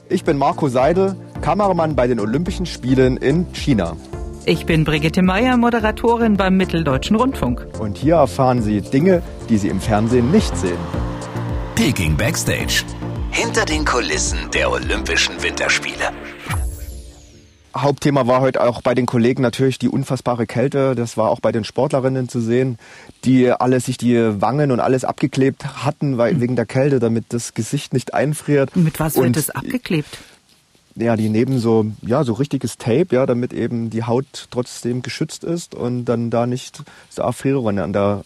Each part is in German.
Ich bin Marco Seidel, Kameramann bei den Olympischen Spielen in China. Ich bin Brigitte Meier, Moderatorin beim Mitteldeutschen Rundfunk. Und hier erfahren Sie Dinge, die Sie im Fernsehen nicht sehen. Peking Backstage. Hinter den Kulissen der Olympischen Winterspiele. Hauptthema war heute auch bei den Kollegen natürlich die unfassbare Kälte. Das war auch bei den Sportlerinnen zu sehen, die alle sich die Wangen und alles abgeklebt hatten wegen der Kälte, damit das Gesicht nicht einfriert. Mit was wird das abgeklebt? Ja, die nehmen so richtiges Tape, ja, damit eben die Haut trotzdem geschützt ist und dann da nicht so Erfrierungen an der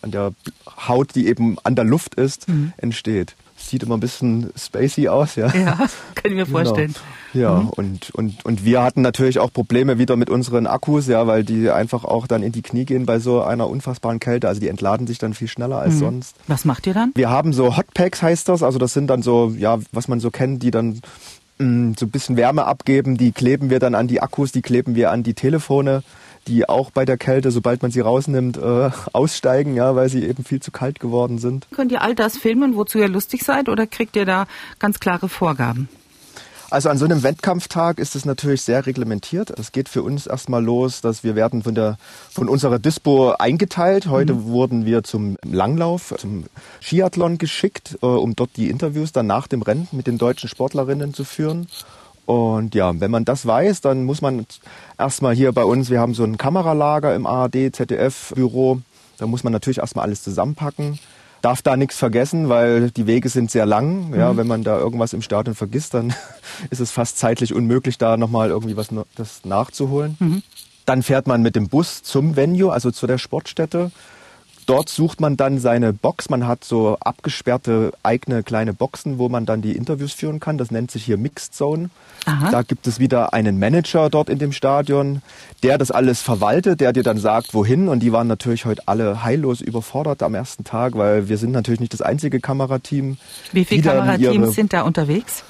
Haut, die eben an der Luft ist, entsteht. Sieht immer ein bisschen spacey aus, ja. Ja, kann ich mir vorstellen. Genau. Ja, und wir hatten natürlich auch Probleme wieder mit unseren Akkus, ja, weil die einfach auch dann in die Knie gehen bei so einer unfassbaren Kälte. Also die entladen sich dann viel schneller als sonst. Was macht ihr dann? Wir haben so Hotpacks, heißt das. Also das sind dann so, ja, was man so kennt, die dann so ein bisschen Wärme abgeben. Die kleben wir dann an die Akkus, die kleben wir an die Telefone, die auch bei der Kälte, sobald man sie rausnimmt, aussteigen, ja, weil sie eben viel zu kalt geworden sind. Könnt ihr all das filmen, wozu ihr lustig seid, oder kriegt ihr da ganz klare Vorgaben? Also an so einem Wettkampftag ist es natürlich sehr reglementiert. Das geht für uns erstmal los, dass wir werden von unserer Dispo eingeteilt. Heute wurden wir zum Langlauf, zum Skiathlon geschickt, um dort die Interviews dann nach dem Rennen mit den deutschen Sportlerinnen zu führen. Und ja, wenn man das weiß, dann muss man erstmal hier bei uns, wir haben so ein Kameralager im ARD-ZDF-Büro, da muss man natürlich erstmal alles zusammenpacken. Darf da nichts vergessen, weil die Wege sind sehr lang. Ja, wenn man da irgendwas im Stadion vergisst, dann ist es fast zeitlich unmöglich, da nochmal irgendwie das nachzuholen. Dann fährt man mit dem Bus zum Venue, also zu der Sportstätte. Dort sucht man dann seine Box. Man hat so abgesperrte eigene kleine Boxen, wo man dann die Interviews führen kann. Das nennt sich hier Mixed Zone. Aha. Da gibt es wieder einen Manager dort in dem Stadion, der das alles verwaltet, der dir dann sagt, wohin. Und die waren natürlich heute alle heillos überfordert am ersten Tag, weil wir sind natürlich nicht das einzige Kamerateam. Wie viele Kamerateams sind da unterwegs?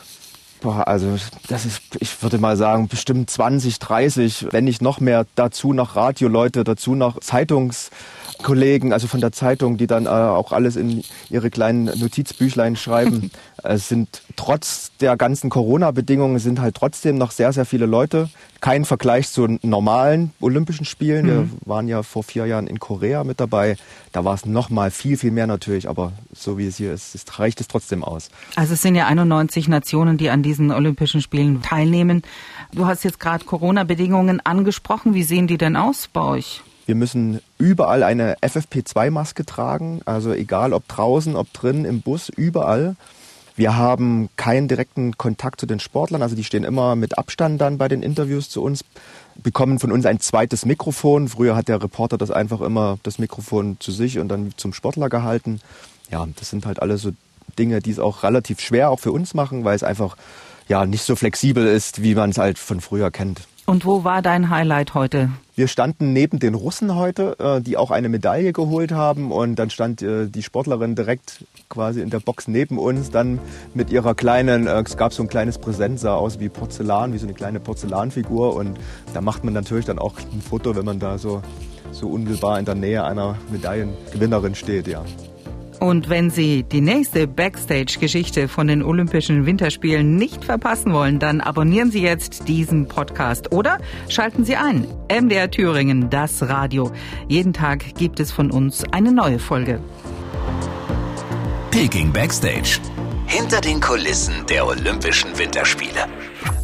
Also das ist, ich würde mal sagen, bestimmt 20, 30, wenn nicht noch mehr. Dazu noch Radioleute, dazu noch Zeitungskollegen, also von der Zeitung, die dann auch alles in ihre kleinen Notizbüchlein schreiben. Es sind trotz der ganzen Corona-Bedingungen sind halt trotzdem noch sehr, sehr viele Leute. Kein Vergleich zu normalen Olympischen Spielen. Wir waren ja vor 4 Jahren in Korea mit dabei. Da war es noch mal viel, viel mehr natürlich. Aber so wie es hier ist, reicht es trotzdem aus. Also es sind ja 91 Nationen, die an diesen Olympischen Spielen teilnehmen. Du hast jetzt gerade Corona-Bedingungen angesprochen. Wie sehen die denn aus bei euch? Wir müssen überall eine FFP2-Maske tragen. Also egal ob draußen, ob drin, im Bus, überall. Wir haben keinen direkten Kontakt zu den Sportlern, also die stehen immer mit Abstand dann bei den Interviews zu uns, bekommen von uns ein zweites Mikrofon. Früher hat der Reporter das einfach immer, das Mikrofon zu sich und dann zum Sportler gehalten. Ja, das sind halt alles so Dinge, die es auch relativ schwer auch für uns machen, weil es einfach ja nicht so flexibel ist, wie man es halt von früher kennt. Und wo war dein Highlight heute? Wir standen neben den Russen heute, die auch eine Medaille geholt haben. Und dann stand die Sportlerin direkt quasi in der Box neben uns, dann mit ihrer kleinen, es gab so ein kleines Präsent, sah aus wie Porzellan, wie so eine kleine Porzellanfigur. Und da macht man natürlich dann auch ein Foto, wenn man da so unmittelbar in der Nähe einer Medaillengewinnerin steht, ja. Und wenn Sie die nächste Backstage-Geschichte von den Olympischen Winterspielen nicht verpassen wollen, dann abonnieren Sie jetzt diesen Podcast oder schalten Sie ein. MDR Thüringen, das Radio. Jeden Tag gibt es von uns eine neue Folge. Peking Backstage. Hinter den Kulissen der Olympischen Winterspiele.